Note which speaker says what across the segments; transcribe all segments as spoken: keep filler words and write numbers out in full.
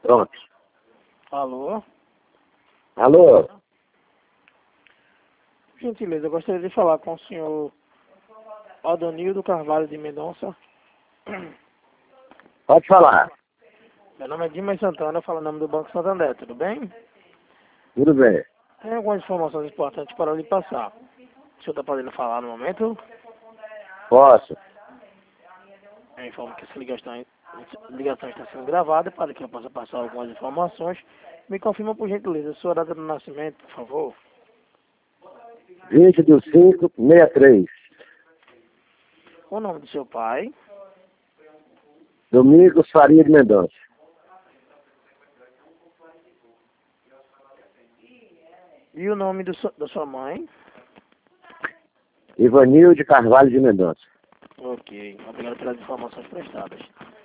Speaker 1: Pronto.
Speaker 2: Alô?
Speaker 1: Alô?
Speaker 2: Gentileza, eu gostaria de falar com o senhor Adonildo Carvalho de Mendonça.
Speaker 1: Pode falar.
Speaker 2: Meu nome é Dimas Santana, eu falo em nome do Banco Santander, tudo bem?
Speaker 1: Tudo bem.
Speaker 2: Tem algumas informações importantes para lhe passar. O senhor está podendo falar no momento?
Speaker 1: Posso.
Speaker 2: Eu informo que essa ligação, ligação está sendo gravada para que eu possa passar algumas informações. Me confirma, por gentileza, a sua data de nascimento, por favor.
Speaker 1: vinte do cinco, sessenta e três.
Speaker 2: O nome do seu pai.
Speaker 1: Domingos Faria de Mendonça.
Speaker 2: E o nome do, da sua mãe.
Speaker 1: Ivanilde Carvalho de Mendonça.
Speaker 2: Ok, obrigado pelas informações prestadas.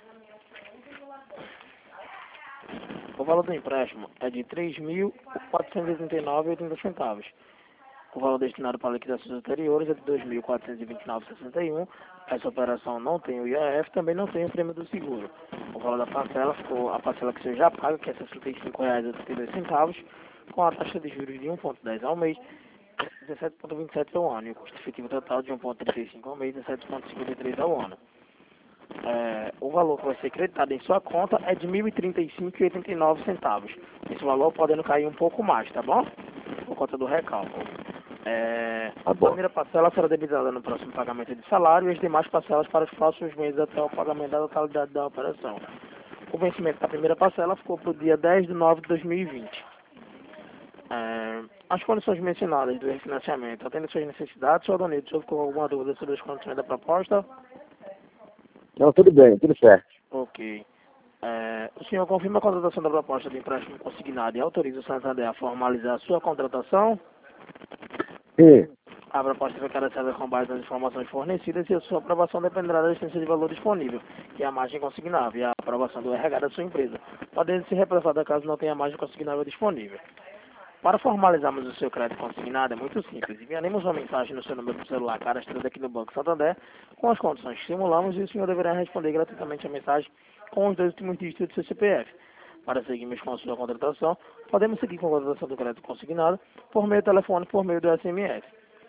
Speaker 2: O valor do empréstimo é de três mil quatrocentos e oitenta e nove reais e oitenta centavos. O valor destinado para liquidações anteriores é de dois mil quatrocentos e vinte e nove reais e sessenta e um centavos. Essa operação não tem o I A F, também não tem o prêmio do seguro. O valor da parcela ficou a parcela que você já paga, que é sessenta e cinco reais e oitenta e dois centavos, com a taxa de juros de um vírgula dez ao mês, dezessete vírgula vinte e sete ao ano, e o custo efetivo total de um vírgula trinta e cinco ao mês, dezessete vírgula cinquenta e três ao ano. É, o valor que vai ser creditado em sua conta é de mil e trinta e cinco reais e oitenta e nove centavos. Esse valor podendo cair um pouco mais, tá bom? Por conta do recálculo. É,
Speaker 1: Tá
Speaker 2: a
Speaker 1: bom.
Speaker 2: primeira parcela será debitada no próximo pagamento de salário e as demais parcelas para os próximos meses até o pagamento da totalidade da operação. O vencimento da primeira parcela ficou para o dia dez de nove de dois mil e vinte. É, as condições mencionadas do refinanciamento atendem suas necessidades, senhor Adonildo, se houve com alguma dúvida sobre as condições da proposta?
Speaker 1: Não, tudo bem, tudo certo.
Speaker 2: Ok. É, o senhor confirma a contratação da proposta de empréstimo consignado e autoriza o Santander a formalizar a sua contratação?
Speaker 1: Sim.
Speaker 2: A proposta foi cadastrar com base nas informações fornecidas e a sua aprovação dependerá da existência de valor disponível, que é a margem consignável, e a aprovação do R H da sua empresa, podendo ser reprovada caso não tenha margem consignável disponível. Para formalizarmos o seu crédito consignado é muito simples. Enviaremos uma mensagem no seu número do celular cadastrado aqui no Banco Santander com as condições que simulamos e o senhor deverá responder gratuitamente a mensagem com os dois últimos dígitos do seu C P F. Para seguirmos com a sua contratação, podemos seguir com a contratação do crédito consignado por meio do telefone por meio do S M S.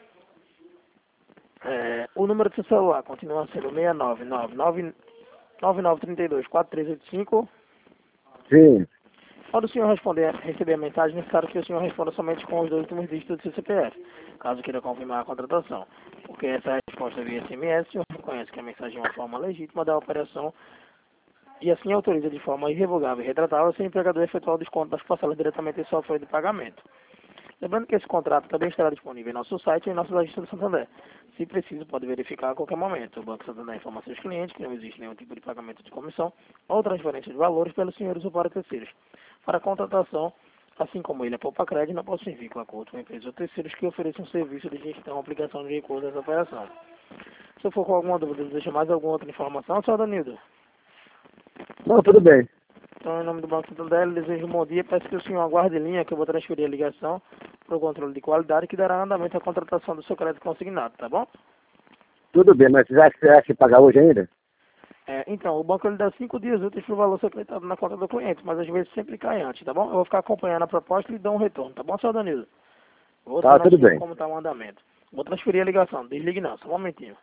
Speaker 2: É, o número do seu celular continua sendo seis nove nove nove nove nove três dois quatro três oito cinco.
Speaker 1: Sim.
Speaker 2: Quando o senhor responder, receber a mensagem, é necessário que o senhor responda somente com os dois últimos dígitos do seu C P F, caso queira confirmar a contratação. Porque essa resposta via S M S, o senhor reconhece que a mensagem é uma forma legítima da operação e assim autoriza de forma irrevogável e retratável se o empregador efetuar o desconto das parcelas diretamente em sua folha de pagamento. Lembrando que esse contrato também estará disponível em nosso site e em nossa agência do Santander. Se preciso, pode verificar a qualquer momento. O Banco Santander informa a seus clientes que não existe nenhum tipo de pagamento de comissão ou transferência de valores pelos senhores ou para terceiros. Para a contratação, assim como ele é poupa crédito, não possui vínculo a acordo com empresas ou terceiros que ofereçam serviço de gestão ou aplicação de recursos dessa operação. Se eu for com alguma dúvida, deseja mais alguma outra informação, senhor Danildo?
Speaker 1: Não, tudo bem.
Speaker 2: Então, em nome do Banco Santander, eu desejo um bom dia. Peço que o senhor aguarde em linha, que eu vou transferir a ligação para o controle de qualidade, que dará andamento à contratação do seu crédito consignado, tá bom?
Speaker 1: Tudo bem, mas você acha que você acha que pagar hoje ainda?
Speaker 2: É, então, o banco ele dá cinco dias úteis para o valor ser acreditado na conta do cliente, mas às vezes sempre cai antes, tá bom? Eu vou ficar acompanhando a proposta e lhe dou um retorno, tá bom, senhor Danilo? Vou
Speaker 1: Tá,
Speaker 2: tornar
Speaker 1: tudo bem.
Speaker 2: como está o andamento. Vou transferir a ligação, desligue não, só um momentinho.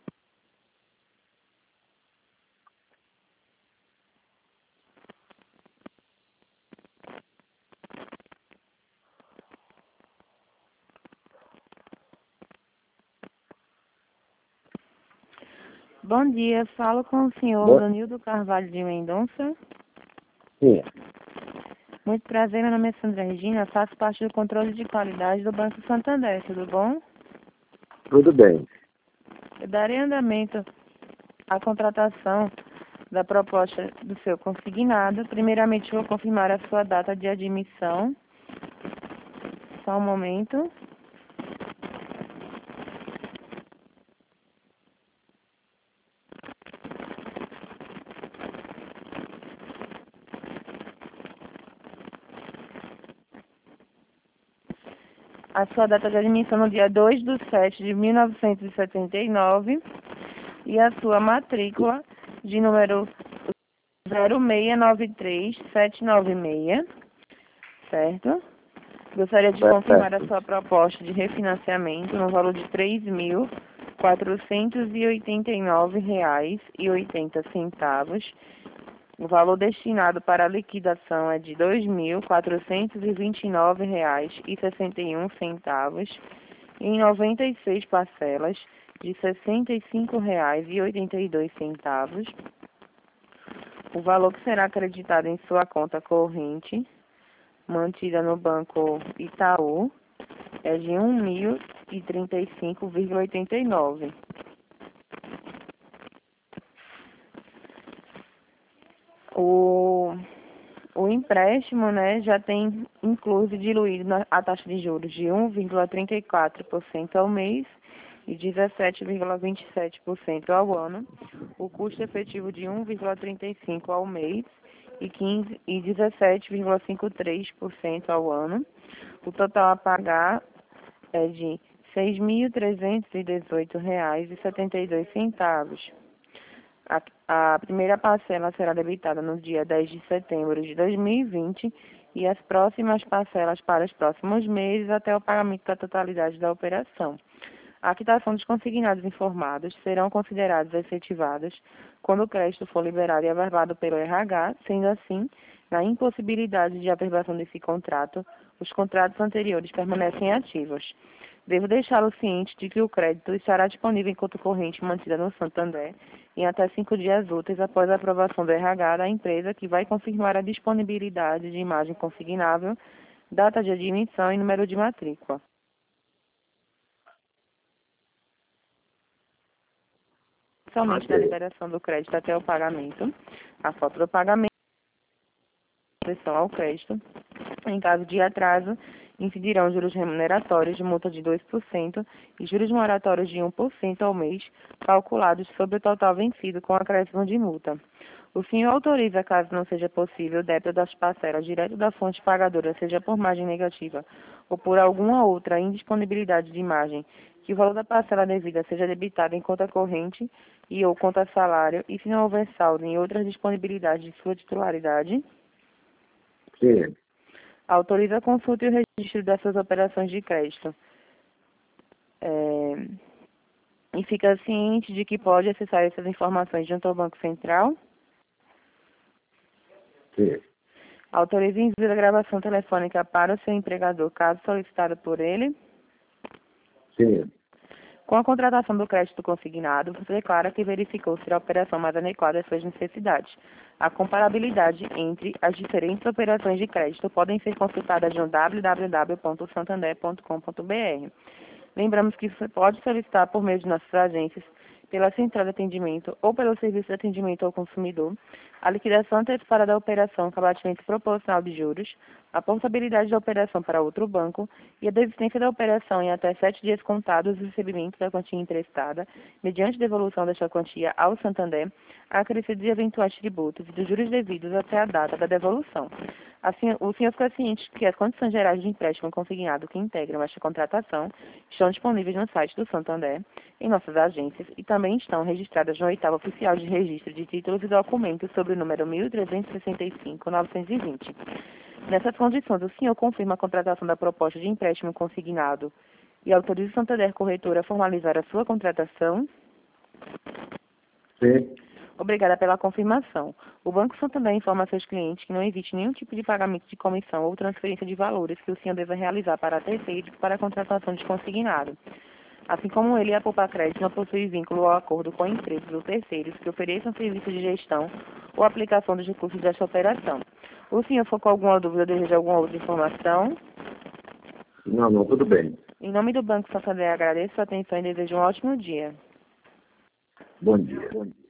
Speaker 3: Bom dia, falo com o senhor
Speaker 1: Bom,
Speaker 3: Danildo Carvalho de Mendonça.
Speaker 1: sim.
Speaker 3: Muito prazer, meu nome é Sandra Regina, faço parte do controle de qualidade do Banco Santander, tudo bom?
Speaker 1: Tudo bem.
Speaker 3: Eu darei andamento à contratação da proposta do seu consignado. Primeiramente, vou confirmar a sua data de admissão. Só um momento. A sua data de admissão no dia dois de sete de mil novecentos e setenta e nove e a sua matrícula de número zero seis nove três sete nove seis, certo? Gostaria de
Speaker 1: Certo.
Speaker 3: confirmar a sua proposta de refinanciamento no valor de três mil quatrocentos e oitenta e nove reais e oitenta centavos. O valor destinado para a liquidação é de dois mil quatrocentos e vinte e nove reais e sessenta e um centavos, em noventa e seis parcelas de sessenta e cinco reais e oitenta e dois centavos. O valor que será acreditado em sua conta corrente, mantida no Banco Itaú, é de um mil e trinta e cinco vírgula oitenta e nove. O, o empréstimo, né, já tem incluso diluído na, a taxa de juros de um vírgula trinta e quatro por cento ao mês e dezessete vírgula vinte e sete por cento ao ano, o custo efetivo de um vírgula trinta e cinco por cento ao mês e, quinze, e dezessete vírgula cinquenta e três por cento ao ano. O total a pagar é de seis mil trezentos e dezoito reais e setenta e dois centavos. A, a primeira parcela será debitada no dia dez de setembro de dois mil e vinte e as próximas parcelas para os próximos meses até o pagamento da totalidade da operação. A quitação dos consignados informados serão considerados efetivadas quando o crédito for liberado e averbado pelo R H, sendo assim, na impossibilidade de averbação desse contrato, os contratos anteriores permanecem ativos. Devo deixá-lo ciente de que o crédito estará disponível em conta corrente mantida no Santander em até cinco dias úteis após a aprovação do R H da empresa, que vai confirmar a disponibilidade de imagem consignável, data de admissão e número de matrícula. Somente da liberação do crédito até o pagamento, a foto do pagamento, pressão ao crédito. Em caso de atraso, incidirão juros remuneratórios de multa de dois por cento e juros moratórios de um por cento ao mês, calculados sobre o total vencido com acréscimo de multa. O senhor autoriza, caso não seja possível, o débito das parcelas direto da fonte pagadora, seja por margem negativa ou por alguma outra indisponibilidade de imagem, que o valor da parcela devida seja debitado em conta corrente e ou conta salário, e se não houver saldo em outras disponibilidades de sua titularidade.
Speaker 1: Sim.
Speaker 3: Autoriza a consulta e o registro das suas operações de crédito. É, e fica ciente de que pode acessar essas informações junto ao Banco Central.
Speaker 1: Sim.
Speaker 3: Autoriza o envio da gravação telefônica para o seu empregador, caso solicitado por ele.
Speaker 1: Sim.
Speaker 3: Com a contratação do crédito consignado, você declara que verificou ser a operação mais adequada às suas necessidades. A comparabilidade entre as diferentes operações de crédito podem ser consultadas no w w w ponto santander ponto com ponto b r. Lembramos que você pode solicitar por meio de nossas agências, pela central de atendimento ou pelo serviço de atendimento ao consumidor, a liquidação antecipada da operação com abatimento proporcional de juros, a portabilidade da operação para outro banco e a desistência da operação em até sete dias contados do recebimento da quantia emprestada, mediante devolução desta quantia ao Santander, acrescido de eventuais tributos e dos juros devidos até a data da devolução. Assim, o senhor fica ciente que as condições gerais de empréstimo consignado que integram esta contratação estão disponíveis no site do Santander, em nossas agências, e também estão registradas no oitavo oficial de registro de títulos e documentos sobre o número mil trezentos e sessenta e cinco, novecentos e vinte. Nessas condições, o senhor confirma a contratação da proposta de empréstimo consignado e autoriza o Santander Corretora a formalizar a sua contratação?
Speaker 1: Sim.
Speaker 3: Obrigada pela confirmação. O Banco Santander informa a seus clientes que não existe nenhum tipo de pagamento de comissão ou transferência de valores que o senhor deva realizar para terceiros para a contratação de consignado. Assim como ele, a Poupa Crédito não possui vínculo ou acordo com empresas ou terceiros que ofereçam serviços de gestão ou aplicação dos recursos desta operação. O senhor ficou com alguma dúvida ou deseja alguma outra informação?
Speaker 1: Não, não, tudo bem.
Speaker 3: Em nome do Banco Santander, agradeço a atenção e desejo um ótimo dia.
Speaker 1: Bom dia. Bom dia.